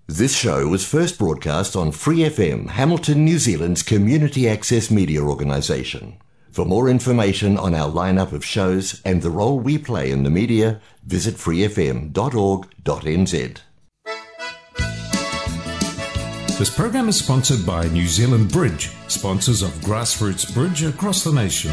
This show was first broadcast on Free FM, Hamilton, New Zealand's community access media organisation. For more information on our lineup of shows and the role we play in the media, visit freefm.org.nz. This program is sponsored by New Zealand Bridge, sponsors of grassroots bridge across the nation.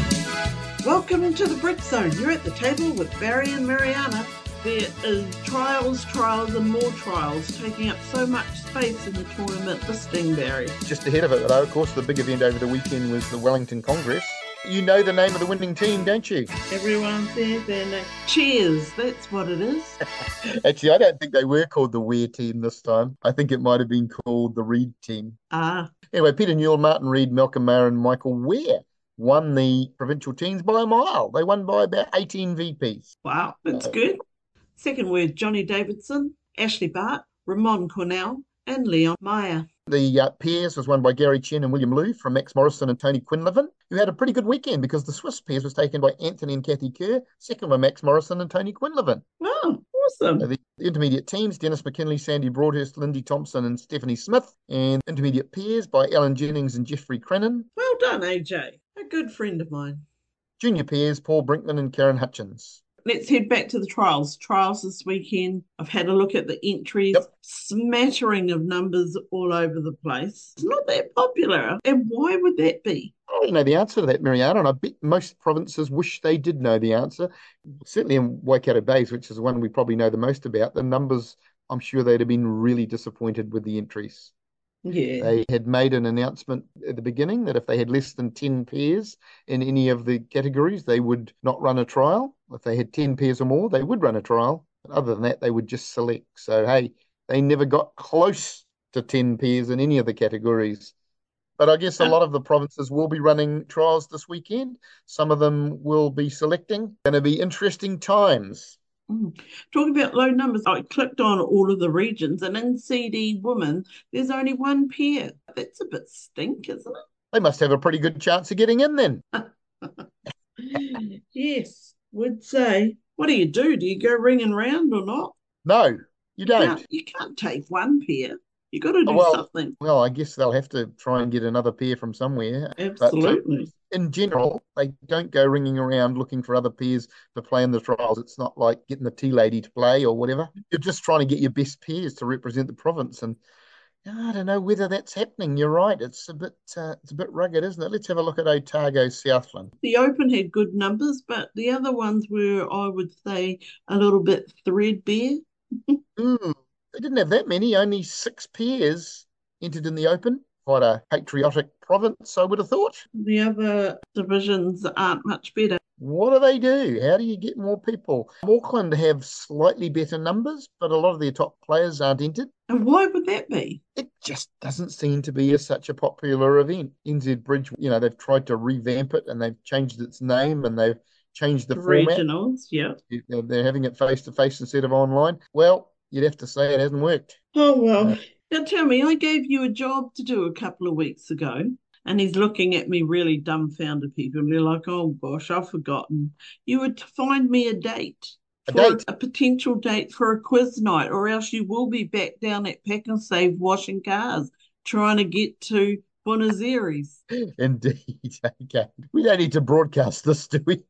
Welcome to the Bridge Zone. You're at the table with Barry and Mariana. There is trials, and more trials taking up so much space in the tournament listing, Barry. Just ahead of it, though, of course, the big event over the weekend was the Wellington Congress. You know the name of the winning team, don't you? Everyone says their name. Cheers, that's what it is. Actually, I don't think they were called the Weir team this time. I think it might have been called the Reid team. Anyway, Peter Newell, Martin Reid, Malcolm Maher and Michael Weir won the provincial teams by a mile. They won by about 18 VPs. Wow, that's good. Second were Johnny Davidson, Ashley Bart, Ramon Cornell and Leon Meyer. The pairs was won by Gary Chen and William Liu from Max Morrison and Tony Quinlivan, who had a pretty good weekend because the Swiss pairs was taken by Anthony and Kathy Kerr, second by Max Morrison and Tony Quinlivan. Oh, awesome. The intermediate teams, Dennis McKinley, Sandy Broadhurst, Lindy Thompson and Stephanie Smith, and intermediate pairs by Alan Jennings and Jeffrey Crennan. Well done, AJ. A good friend of mine. Junior pairs, Paul Brinkman and Karen Hutchins. Let's head back to the trials. Trials this weekend. I've had a look at the entries. Yep. Smattering of numbers all over the place. It's not that popular. And why would that be? I don't know the answer to that, Mariana, and I bet most provinces wish they did know the answer. Certainly in Waikato Bays, which is the one we probably know the most about, the numbers, I'm sure they'd have been really disappointed with the entries. Yeah. They had made an announcement at the beginning that if they had less than 10 pairs in any of the categories, they would not run a trial. If they had 10 pairs or more, they would run a trial. But other than that, they would just select. So, hey, they never got close to 10 pairs in any of the categories. But I guess a lot of the provinces will be running trials this weekend. Some of them will be selecting. Going to be interesting times. Talking about low numbers, I clicked on all of the regions, and in CD Women, there's only one pair. That's a bit stink, isn't it? They must have a pretty good chance of getting in then. Yes, would say. What do? Do you go ringing round or not? No, you don't. You can't take one pair. You got to do something. Well, I guess they'll have to try and get another pair from somewhere. Absolutely. But, in general, they don't go ringing around looking for other pairs to play in the trials. It's not like getting the tea lady to play or whatever. You're just trying to get your best pairs to represent the province. And I don't know whether that's happening. You're right. It's a bit rugged, isn't it? Let's have a look at Otago Southland. The Open had good numbers, but the other ones were, I would say, a little bit threadbare. They didn't have that many. Only 6 pairs entered in the Open. Quite a patriotic province, I would have thought. The other divisions aren't much better. What do they do? How do you get more people? Auckland have slightly better numbers, but a lot of their top players aren't entered. And why would that be? It just doesn't seem to be such a popular event. NZ Bridge, they've tried to revamp it and they've changed its name and they've changed the format. Regionals, yeah. They're having it face-to-face instead of online. Well, you'd have to say it hasn't worked. Oh, well. Now tell me, I gave you a job to do a couple of weeks ago, and he's looking at me really dumbfounded, people, and they're like, oh gosh, I've forgotten. You would find me a date. A potential date for a quiz night, or else you will be back down at Pack and Save washing cars, trying to get to Buenos Aires. Indeed. Okay. We don't need to broadcast this, do we?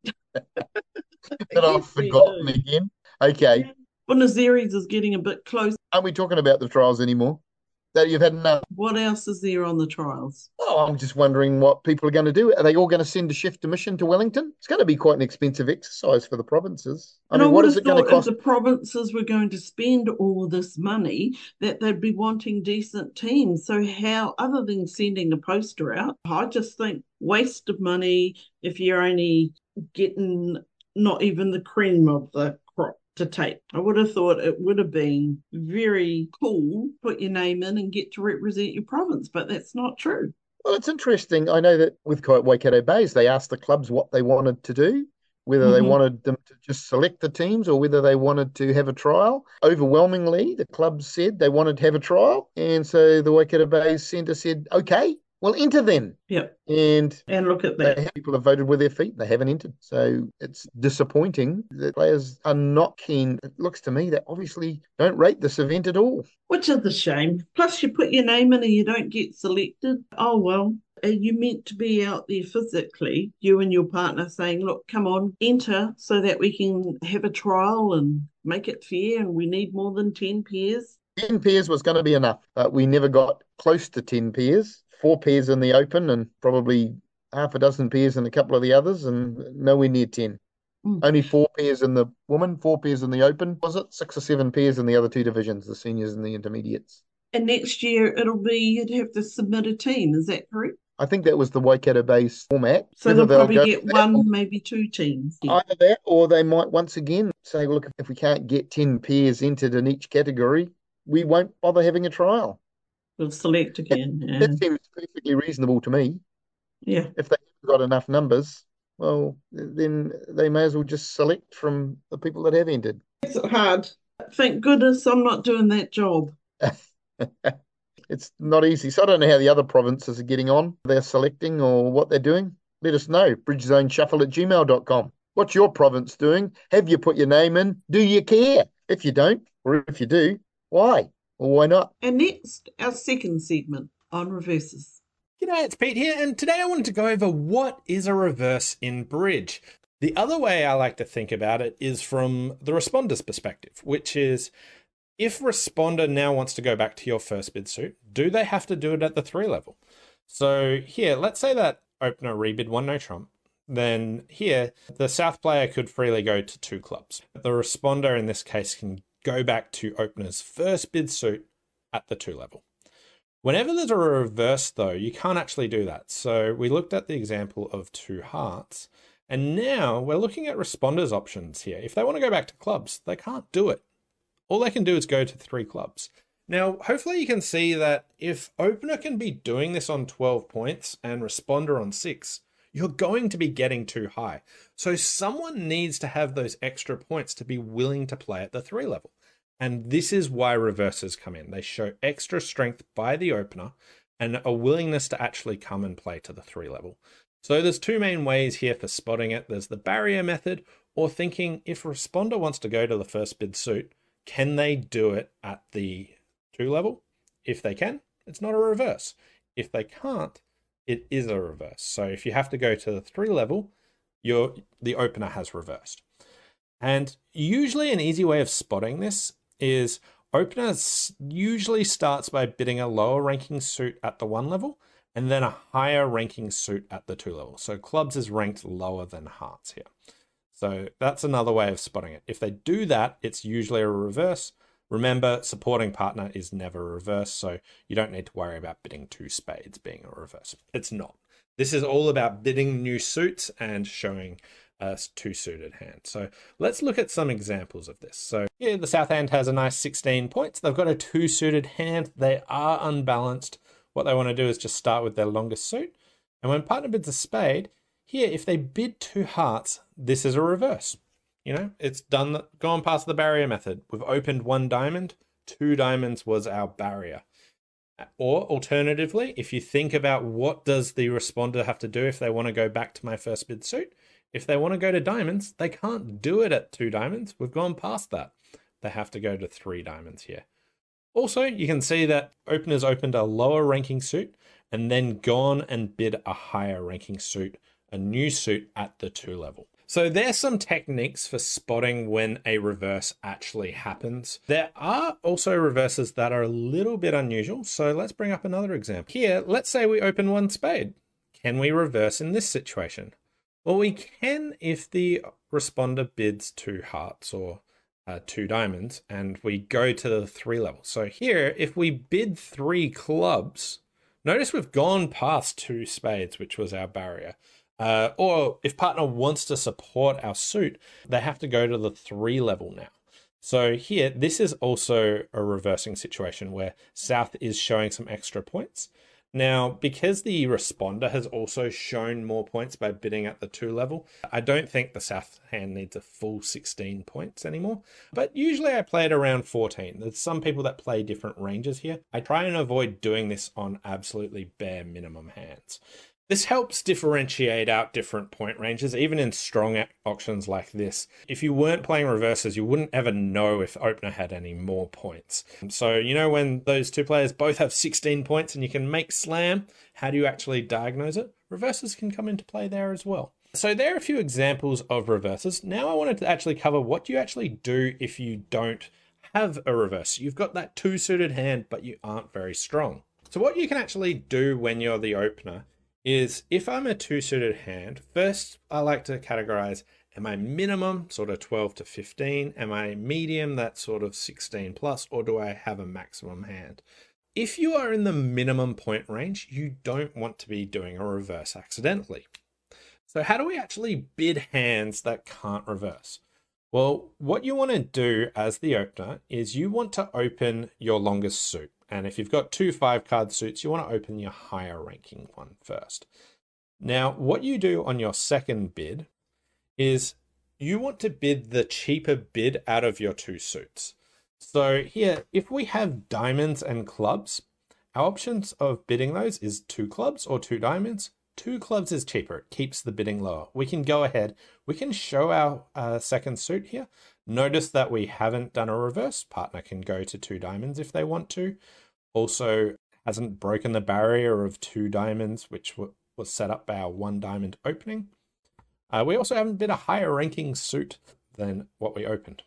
But I've forgotten again. Okay. Yeah. Buenos Aires is getting a bit close. Aren't we talking about the trials anymore? That you've had enough. What else is there on the trials? Oh, I'm just wondering what people are going to do. Are they all going to send a chef de mission to Wellington? It's going to be quite an expensive exercise for the provinces. I mean, what is it going to cost? If the provinces were going to spend all this money, that they'd be wanting decent teams. So how, other than sending a poster out, I just think waste of money if you're only getting not even the cream of the crop to take. I would have thought it would have been very cool, put your name in and get to represent your province, but that's not true. Well, it's interesting. I know that with Waikato Bays, they asked the clubs what they wanted to do, whether they wanted them to just select the teams or whether they wanted to have a trial. Overwhelmingly, the clubs said they wanted to have a trial. And so the Waikato Bays Centre said, okay, Well, enter then. Yep. And And look at that. people have voted with their feet. They haven't entered. So it's disappointing that players are not keen. It looks to me that obviously don't rate this event at all. Which is a shame. Plus, you put your name in and you don't get selected. Oh, well, you meant to be out there physically, you and your partner saying, look, come on, enter so that we can have a trial and make it fair. And we need more than 10 pairs. 10 pairs was going to be enough, but we never got close to 10 pairs. 4 pairs in the Open and probably half a dozen pairs in a couple of the others, and nowhere near 10. Only 4 pairs in the women, 4 pairs in the Open. Was it 6 or 7 pairs in the other two divisions, the seniors and the intermediates? And next year it'll be you'd have to submit a team. Is that correct? I think that was the Waikato Base format. So Whether they'll probably go get with that one, maybe 2 teams. Yeah. either that, or they might once again say, well, look, if we can't get 10 pairs entered in each category, we won't bother having a trial. We'll select again. Yeah. That seems perfectly reasonable to me. Yeah. If they haven't got enough numbers, well, then they may as well just select from the people that have entered. It's hard. Thank goodness I'm not doing that job. It's not easy. So I don't know how the other provinces are getting on. They're selecting or what they're doing. Let us know. bridgezoneshuffle@gmail.com. What's your province doing? Have you put your name in? Do you care? If you don't, or if you do, why? Or why not? And next, our second segment on reverses. G'day, it's Pete here, and today I wanted to go over what is a reverse in bridge. The other way I like to think about it is from the responder's perspective, which is if responder now wants to go back to your first bid suit, do they have to do it at the 3 level? So here, let's say that opener rebid 1 no trump. Then here, the South player could freely go to 2 clubs. The responder in this case can go back to opener's first bid suit at the 2 level. Whenever there's a reverse, though, you can't actually do that. So we looked at the example of 2 hearts, and now we're looking at responders' options here. If they want to go back to clubs, they can't do it. All they can do is go to 3 clubs. Now, hopefully you can see that if opener can be doing this on 12 points and responder on 6, you're going to be getting too high. So someone needs to have those extra points to be willing to play at the 3 level. And this is why reverses come in. They show extra strength by the opener and a willingness to actually come and play to the 3 level. So there's 2 main ways here for spotting it. There's the barrier method, or thinking if a responder wants to go to the first bid suit, can they do it at the 2 level? If they can, it's not a reverse. If they can't, it is a reverse. So if you have to go to the 3 level, the opener has reversed. And usually an easy way of spotting this is opener usually starts by bidding a lower ranking suit at the 1 level and then a higher ranking suit at the 2 level. So clubs is ranked lower than hearts here. So that's another way of spotting it. If they do that, it's usually a reverse. Remember, supporting partner is never a reverse, so you don't need to worry about bidding 2 spades being a reverse. It's not. This is all about bidding new suits and showing a 2-suited hand. So let's look at some examples of this. So here, the South hand has a nice 16 points. They've got a 2-suited hand. They are unbalanced. What they want to do is just start with their longest suit. And when partner bids a spade, here, if they bid 2 hearts, this is a reverse. You know, it's gone past the barrier method. We've opened 1 diamond, 2 diamonds was our barrier. Or alternatively, if you think about what does the responder have to do if they want to go back to my first bid suit, if they want to go to diamonds, they can't do it at 2 diamonds. We've gone past that. They have to go to 3 diamonds here. Also, you can see that openers opened a lower ranking suit and then gone and bid a higher ranking suit, a new suit at the 2 level. So there's some techniques for spotting when a reverse actually happens. There are also reverses that are a little bit unusual. So let's bring up another example. Here, let's say we open 1 spade. Can we reverse in this situation? Well, we can if the responder bids 2 hearts or 2 diamonds and we go to the 3 level. So here, if we bid 3 clubs, notice we've gone past 2 spades, which was our barrier. Or if partner wants to support our suit, they have to go to the 3 level now. So here, this is also a reversing situation where South is showing some extra points. Now, because the responder has also shown more points by bidding at the 2 level, I don't think the South hand needs a full 16 points anymore. But usually I play it around 14. There's some people that play different ranges here. I try and avoid doing this on absolutely bare minimum hands. This helps differentiate out different point ranges, even in strong auctions like this. If you weren't playing reverses, you wouldn't ever know if opener had any more points. So, you know, when those two players both have 16 points and you can make slam, how do you actually diagnose it? Reverses can come into play there as well. So there are a few examples of reverses. Now I wanted to actually cover what you actually do if you don't have a reverse. You've got that 2-suited hand, but you aren't very strong. So what you can actually do when you're the opener is, if I'm a 2-suited hand, first I like to categorize, am I minimum, sort of 12 to 15? Am I medium, that's sort of 16 plus, or do I have a maximum hand? If you are in the minimum point range, you don't want to be doing a reverse accidentally. So how do we actually bid hands that can't reverse? Well, what you want to do as the opener is you want to open your longest suit. And if you've got 2 5-card suits, you want to open your higher ranking one first. Now, what you do on your second bid is you want to bid the cheaper bid out of your 2 suits. So here, if we have diamonds and clubs, our options of bidding those is 2 clubs or 2 diamonds. 2 clubs is cheaper. It keeps the bidding lower. We can go ahead. We can show our second suit here. Notice that we haven't done a reverse. Partner can go to 2 diamonds if they want to. Also hasn't broken the barrier of 2 diamonds, which was set up by our 1 diamond opening. We also haven't bid a higher ranking suit than what we opened.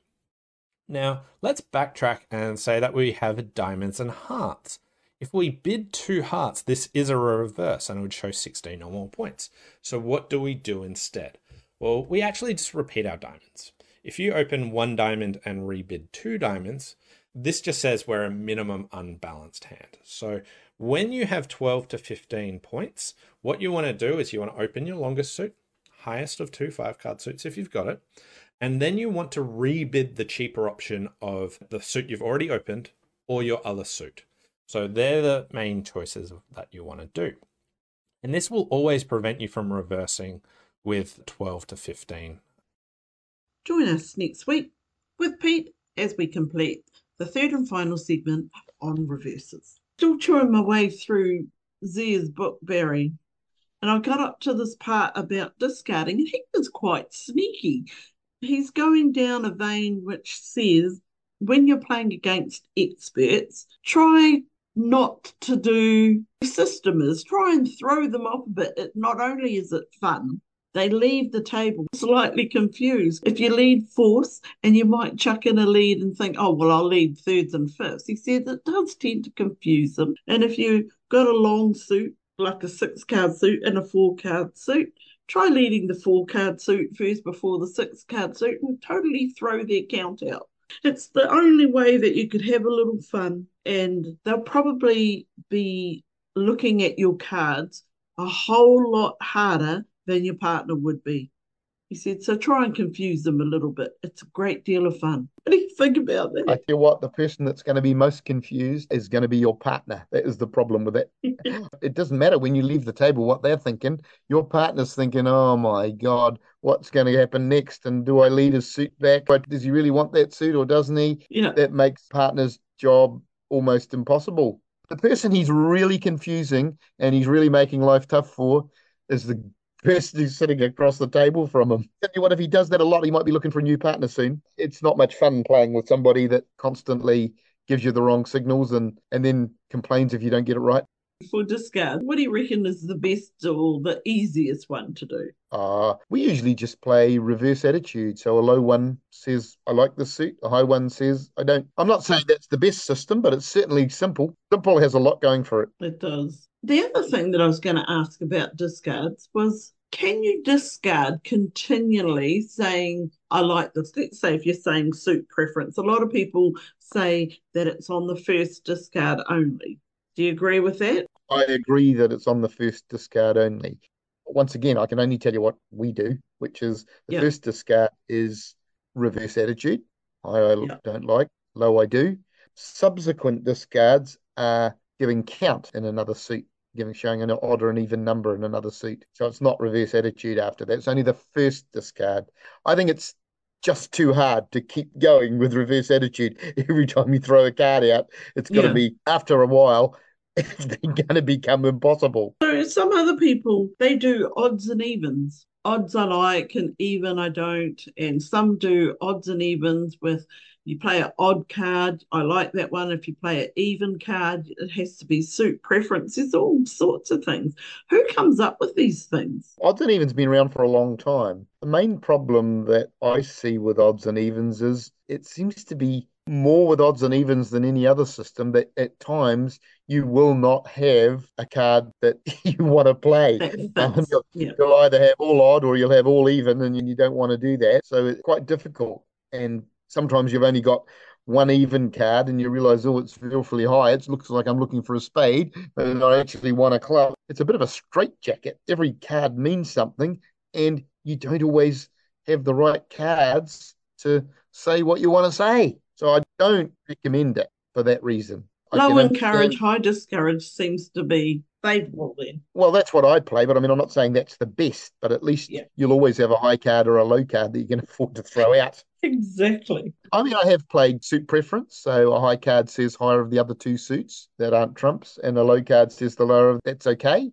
Now, let's backtrack and say that we have diamonds and hearts. If we bid 2 hearts, this is a reverse and it would show 16 or more points. So what do we do instead? Well, we actually just repeat our diamonds. If you open 1 diamond and rebid 2 diamonds, this just says we're a minimum unbalanced hand. So when you have 12 to 15 points, what you want to do is you want to open your longest suit, highest of 2 5-card suits if you've got it, and then you want to rebid the cheaper option of the suit you've already opened or your other suit. So they're the main choices that you want to do. And this will always prevent you from reversing with 12 to 15. Join us next week with Pete as we complete the third and final segment on reverses. Still chewing my way through Zia's book, Barry, and I got up to this part about discarding, and he was quite sneaky. He's going down a vein which says, when you're playing against experts, try not to do systemers, try and throw them off a bit. Not only is it fun, they leave the table slightly confused. If you lead fourths and you might chuck in a lead and think, oh, well, I'll lead thirds and fifths. He said it does tend to confuse them. And if you've got a long suit, like a 6-card suit and a 4-card suit, try leading the 4-card suit first before the 6-card suit and totally throw their count out. It's the only way that you could have a little fun, and they'll probably be looking at your cards a whole lot harder than your partner would be. He said, so try and confuse them a little bit. It's a great deal of fun. What do you think about that? I tell you what, the person that's going to be most confused is going to be your partner. That is the problem with it. It doesn't matter when you leave the table what they're thinking. Your partner's thinking, oh my God, what's going to happen next? And do I lead his suit back? But does he really want that suit or doesn't he? That makes partner's job almost impossible. The person he's really confusing and he's really making life tough for is the person who's sitting across the table from him. Tell you what, if he does that a lot, he might be looking for a new partner soon. It's not much fun playing with somebody that constantly gives you the wrong signals and then complains if you don't get it right. For discard, what do you reckon is the best or the easiest one to do? We usually just play reverse attitude. So a low one says, I like this suit. A high one says, I don't. I'm not saying that's the best system, but it's certainly simple. Simple has a lot going for it. It does. The other thing that I was going to ask about discards was, can you discard continually saying, I like this? Let's say if you're saying suit preference, a lot of people say that it's on the first discard only. Do you agree with that? I agree that it's on the first discard only. Once again, I can only tell you what we do, which is the first discard is reverse attitude. I don't like, low I do. Subsequent discards are giving count in another suit. showing an odd or an even number in another suit. So it's not reverse attitude after that. It's only the first discard. I think it's just too hard to keep going with reverse attitude. Every time you throw a card out, it's got to Yeah. be, after a while, it's going to become impossible. So some other people, they do odds and evens. Odds I like and even I don't. And some do odds and evens with you play an odd card. I like that one. If you play an even card, it has to be suit preference. There's all sorts of things. Who comes up with these things? Odds and evens been around for a long time. The main problem that I see with odds and evens is it seems to be more with odds and evens than any other system, that at times you will not have a card that you want to play. You'll either have all odd or you'll have all even, and you don't want to do that. So it's quite difficult. And sometimes you've only got one even card and you realize, oh, it's awfully high. It looks like I'm looking for a spade, but I actually want a club. It's a bit of a straitjacket. Every card means something, and you don't always have the right cards to say what you want to say. So I don't recommend it for that reason. Low encourage, high discourage seems to be favourable then. Well, that's what I'd play, but I mean, I'm not saying that's the best, but at least you'll always have a high card or a low card that you can afford to throw out. Exactly. I mean, I have played suit preference, so a high card says higher of the other two suits that aren't trumps, and a low card says the lower of that's okay.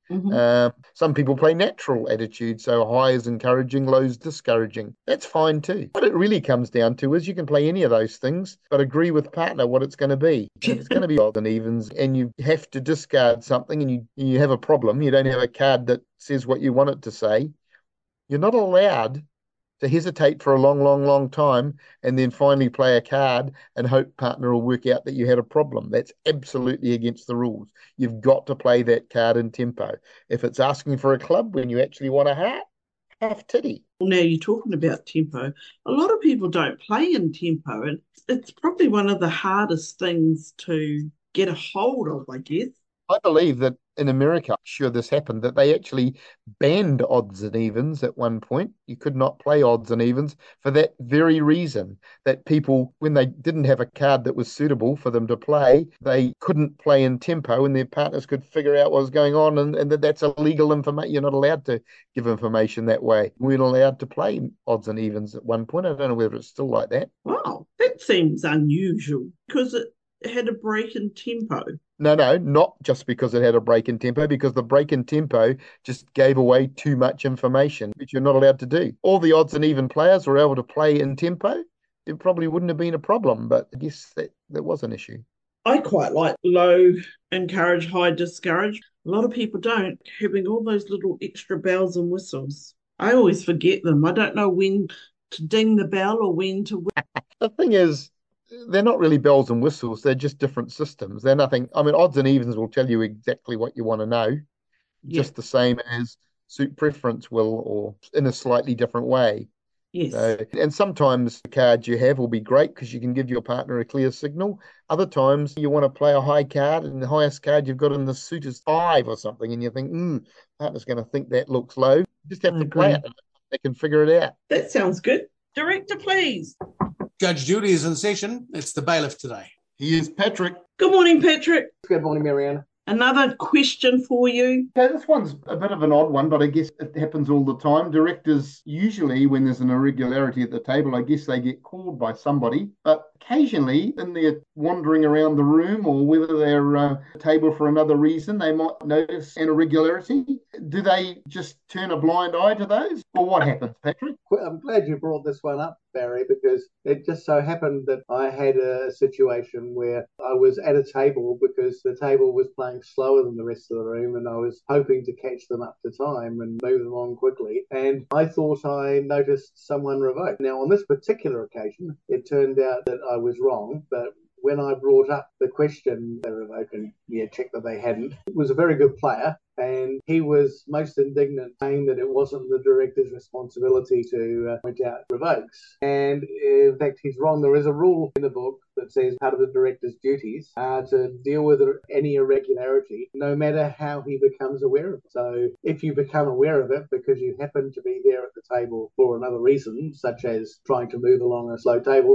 Some people play natural attitude, so high is encouraging, low is discouraging. That's fine too. What it really comes down to is you can play any of those things, but agree with partner what it's going to be. And it's going to be odds and evens, and you have to discard something, and you have a problem. You don't have a card that says what you want it to say. You're not allowed to hesitate for a long, long, long time and then finally play a card and hope partner will work out that you had a problem. That's absolutely against the rules. You've got to play that card in tempo. If it's asking for a club when you actually want a hat, half titty. Well, now you're talking about tempo. A lot of people don't play in tempo, and it's probably one of the hardest things to get a hold of, I guess. I believe that in America, I'm sure this happened, that they actually banned odds and evens at one point. You could not play odds and evens for that very reason, that people, when they didn't have a card that was suitable for them to play, they couldn't play in tempo and their partners could figure out what was going on, and that's illegal information. You're not allowed to give information that way. We weren't allowed to play odds and evens at one point. I don't know whether it's still like that. Wow, that seems unusual because it had a break in tempo. No, not just because it had a break in tempo, because the break in tempo just gave away too much information, which you're not allowed to do. All the odds and even players were able to play in tempo. It probably wouldn't have been a problem, but I guess that was an issue. I quite like low encourage, high discourage. A lot of people don't, having all those little extra bells and whistles. I always forget them. I don't know when to ding the bell or when to... The thing is, they're not really bells and whistles. They're just different systems. They're nothing. I mean, odds and evens will tell you exactly what you want to know, just the same as suit preference will, or in a slightly different way. Yes. And sometimes the cards you have will be great because you can give your partner a clear signal. Other times you want to play a high card, and the highest card you've got in the suit is 5 or something, and you think, partner's going to think that looks low. You just have to play it. They can figure it out. That sounds good. Director, please. Judge Judy is in session. It's the bailiff today. He is Patrick. Good morning, Patrick. Good morning, Mariana. Another question for you. Okay, this one's a bit of an odd one, but I guess it happens all the time. Directors, usually when there's an irregularity at the table, I guess they get called by somebody. But occasionally, when they're wandering around the room or whether they're at the table for another reason, they might notice an irregularity. Do they just turn a blind eye to those? Or what happens, Patrick? I'm glad you brought this one up, Barry, because it just so happened that I had a situation where I was at a table because the table was playing slower than the rest of the room, and I was hoping to catch them up to time and move them on quickly. And I thought I noticed someone revoked. Now, on this particular occasion, it turned out that I was wrong, but when I brought up the question, they revoked and checked that they hadn't. It was a very good player, and he was most indignant, saying that it wasn't the director's responsibility to point out revokes. And in fact, he's wrong. There is a rule in the book that says part of the director's duties are to deal with any irregularity, no matter how he becomes aware of it. So if you become aware of it because you happen to be there at the table for another reason, such as trying to move along a slow table,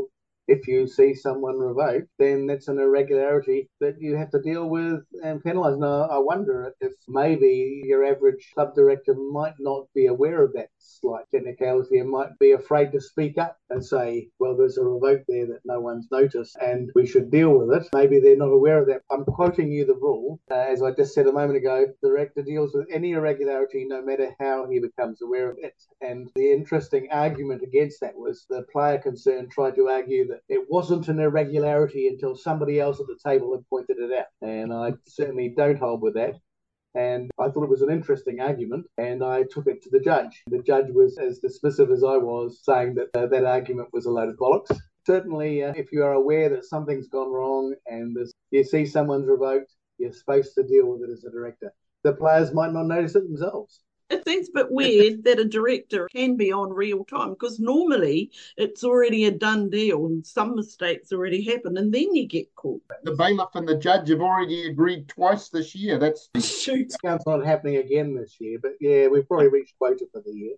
if you see someone revoked, then that's an irregularity that you have to deal with and penalise. Now, I wonder if maybe your average club director might not be aware of that slight technicality and might be afraid to speak up and say, well, there's a revoke there that no one's noticed and we should deal with it. Maybe they're not aware of that. I'm quoting you the rule. As I just said a moment ago, the director deals with any irregularity no matter how he becomes aware of it. And the interesting argument against that was the player concerned tried to argue that it wasn't an irregularity until somebody else at the table had pointed it out. And I certainly don't hold with that. And I thought it was an interesting argument, and I took it to the judge. The judge was as dismissive as I was, saying that that argument was a load of bollocks. Certainly, if you are aware that something's gone wrong and you see someone's revoked, you're supposed to deal with it as a director. The players might not notice it themselves. It seems a bit weird that a director can be on real time, because normally it's already a done deal and some mistakes already happen and then you get caught. The bailiff and the judge have already agreed twice this year. That's Shoot. It's not happening again this year, but yeah, we've probably reached quota for the year.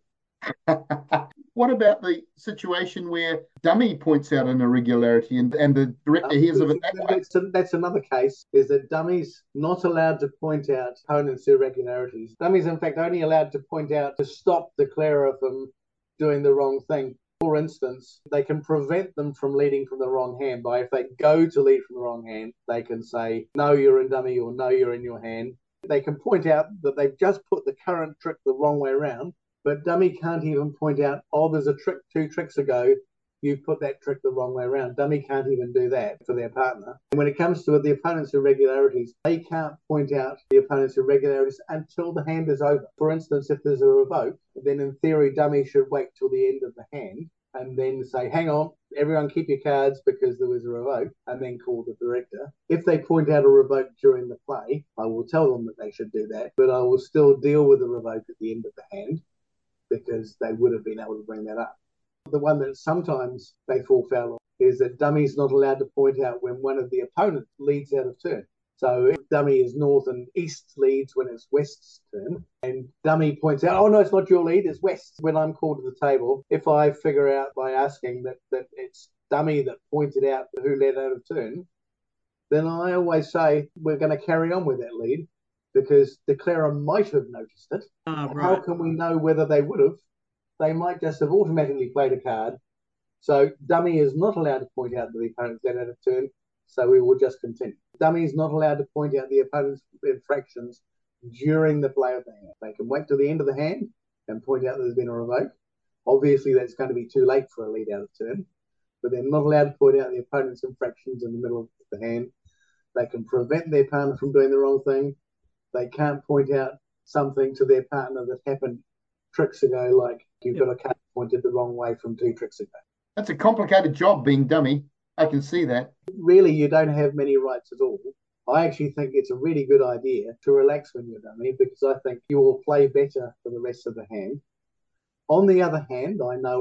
What about the situation where dummy points out an irregularity and the director hears of it that way? That's another case, is that dummies not allowed to point out opponents' irregularities. Dummies, in fact, only allowed to point out to stop the declarer from doing the wrong thing. For instance, they can prevent them from leading from the wrong hand by, if they go to lead from the wrong hand, they can say, no, you're in dummy, or no, you're in your hand. They can point out that they've just put the current trick the wrong way around, but dummy can't even point out, oh, there's a trick 2 tricks ago, you put that trick the wrong way around. Dummy can't even do that for their partner. And when it comes to the opponent's irregularities, they can't point out the opponent's irregularities until the hand is over. For instance, if there's a revoke, then in theory, dummy should wait till the end of the hand and then say, hang on, everyone keep your cards because there was a revoke, and then call the director. If they point out a revoke during the play, I will tell them that they should do that, but I will still deal with the revoke at the end of the hand because they would have been able to bring that up. The one that sometimes they fall foul of is that dummy's not allowed to point out when one of the opponents leads out of turn. So if dummy is north and east leads when it's west's turn, and dummy points out, oh no, it's not your lead, it's west. When I'm called to the table, if I figure out by asking that it's dummy that pointed out who led out of turn, then I always say we're going to carry on with that lead because the declarer might have noticed it. Right. How can we know whether they would have? They might just have automatically played a card. So dummy is not allowed to point out that the opponent's led out of turn, so we will just continue. Dummy is not allowed to point out the opponent's infractions during the play of the hand. They can wait till the end of the hand and point out that there's been a revoke. Obviously, that's going to be too late for a lead out of turn, but they're not allowed to point out the opponent's infractions in the middle of the hand. They can prevent their partner from doing the wrong thing. They can't point out something to their partner that happened tricks ago, like you've got a card pointed the wrong way from 2 tricks ago. That's a complicated job being dummy. I can see that. Really, you don't have many rights at all. I actually think it's a really good idea to relax when you're dummy because I think you will play better for the rest of the hand. On the other hand, I know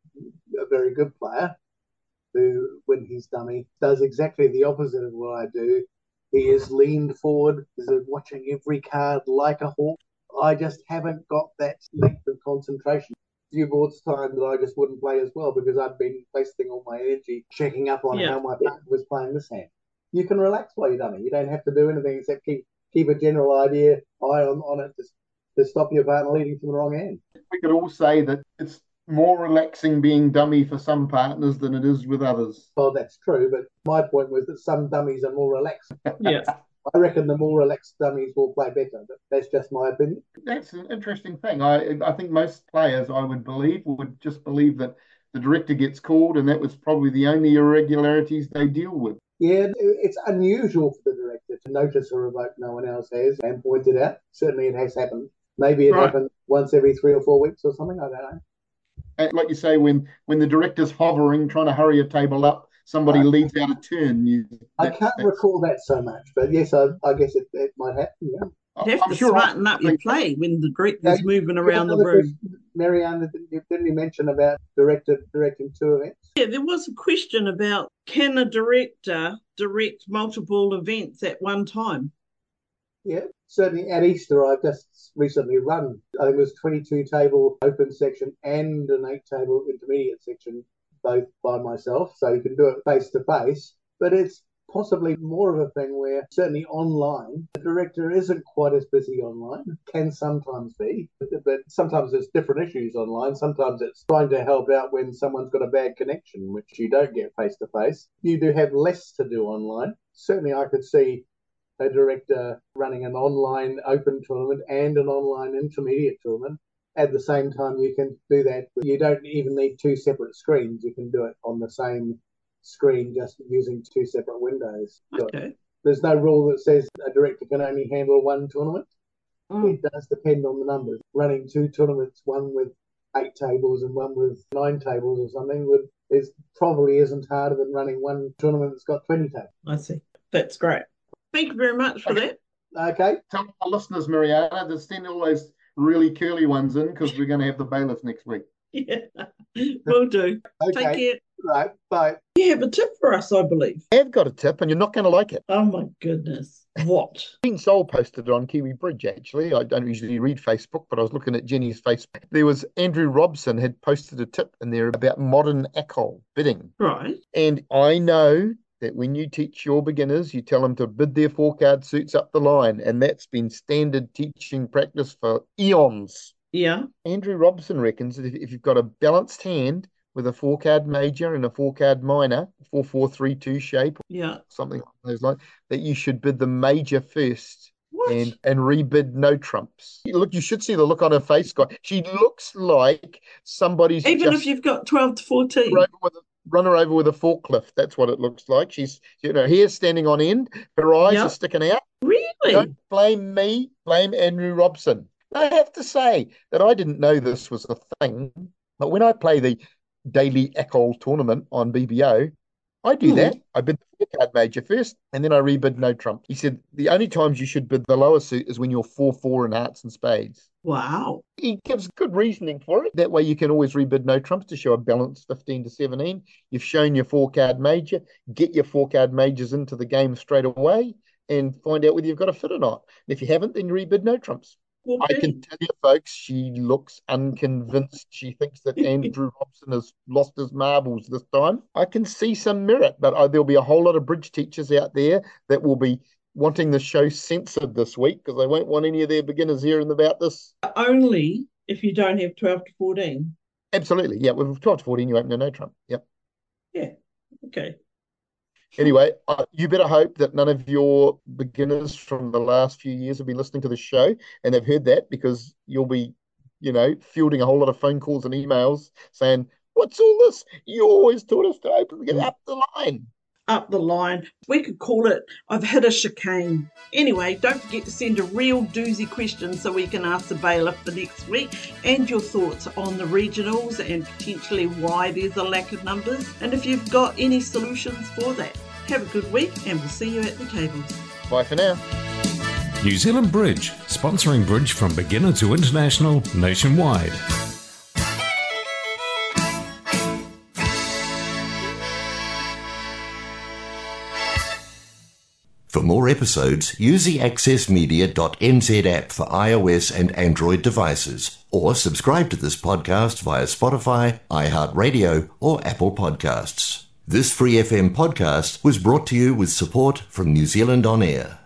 a very good player who, when he's dummy, does exactly the opposite of what I do. He is leaned forward, is watching every card like a hawk. I just haven't got that length of concentration. A few boards time that I just wouldn't play as well because I'd been wasting all my energy checking up on how my partner was playing this hand. You can relax while you're dummy. You don't have to do anything except keep a general eye on it to stop your partner leading from the wrong hand. We could all say that it's more relaxing being dummy for some partners than it is with others. Well, that's true, but my point was that some dummies are more relaxed. Yes. I reckon the more relaxed dummies will play better, but that's just my opinion. That's an interesting thing. I think most players, I would just believe that the director gets called and that was probably the only irregularities they deal with. Yeah, it's unusual for the director to notice a revoke no one else has and point it out. Certainly it has happened. Maybe it happened once every 3 or 4 weeks or something, I don't know. And like you say, when the director's hovering, trying to hurry a table up, somebody leads out a turn. I can't recall that so much, but yes, I guess it might happen, yeah. You have to smarten up your play when the director's moving around the room. Marianne, didn't you mention about directing 2 events? Yeah, there was a question about, can a director direct multiple events at one time? Yeah, certainly at Easter, I've just recently run, I think it was 22 table open section and an 8 table intermediate section both by myself, so you can do it face to face. But it's possibly more of a thing where certainly online, the director isn't quite as busy online, can sometimes be, but sometimes it's different issues online. Sometimes it's trying to help out when someone's got a bad connection, which you don't get face to face. You do have less to do online. Certainly I could see a director running an online open tournament and an online intermediate tournament. At the same time, you can do that. You don't even need two separate screens. You can do it on the same screen, just using two separate windows. Okay. There's no rule that says a director can only handle one tournament. It does depend on the numbers. Running two tournaments, one with 8 tables and one with 9 tables or something, probably isn't harder than running one tournament that's got 20 tables. I see. That's great. Thank you very much for that. Okay. Tell our listeners, Mariana, to send all those really curly ones in, because we're going to have the bailiff next week. Yeah, will do. Okay. Take care. Right. Bye. You have a tip for us, I believe. I have got a tip, and you're not going to like it. Oh, my goodness. What? Jean Soul posted it on Kiwi Bridge, actually. I don't usually read Facebook, but I was looking at Jenny's Facebook. There was Andrew Robson had posted a tip in there about modern ACOL bidding. Right. And I know that when you teach your beginners, you tell them to bid their 4-card suits up the line, and that's been standard teaching practice for eons. Yeah. Andrew Robson reckons that if you've got a balanced hand with a 4-card major and a 4-card minor, 4-4-3-2 shape, Yeah. something like those lines, that you should bid the major first. What? And rebid no trumps. Look, you should see the look on her face, Scott. She looks like somebody's Even just if you've got 12 to 14. run her over with a forklift. That's what it looks like. She's, hair standing on end. Her eyes Yep. are sticking out. Really? Don't blame me. Blame Andrew Robson. I have to say that I didn't know this was a thing, but when I play the daily ACOL tournament on BBO, I do that. I bid the 4-card major first, and then I rebid no trump. He said the only times you should bid the lower suit is when you're 4-4 in hearts and spades. Wow. He gives good reasoning for it. That way you can always rebid no trumps to show a balanced 15 to 17. You've shown your 4-card major. Get your 4-card majors into the game straight away and find out whether you've got a fit or not. And if you haven't, then you rebid no trumps. I can tell you, folks, she looks unconvinced. She thinks that Andrew Robson has lost his marbles this time. I can see some merit, but there'll be a whole lot of bridge teachers out there that will be wanting the show censored this week because they won't want any of their beginners hearing about this. Only if you don't have 12 to 14. Absolutely. Yeah, with 12 to 14, you open a no trump. Yep. Yeah. Okay. Anyway, you better hope that none of your beginners from the last few years have been listening to the show and they've heard that, because you'll be, fielding a whole lot of phone calls and emails saying, "What's all this? You always taught us to get up the line." Up the line. We could call it, "I've hit a chicane." Anyway, don't forget to send a real doozy question so we can ask the bailiff for next week, and your thoughts on the regionals and potentially why there's a lack of numbers, and if you've got any solutions for that. Have a good week, and we'll see you at the tables. Bye for now. New Zealand Bridge, sponsoring bridge from beginner to international nationwide. For more episodes, use the accessmedia.nz app for iOS and Android devices, or subscribe to this podcast via Spotify, iHeartRadio, or Apple Podcasts. This Free FM podcast was brought to you with support from New Zealand On Air.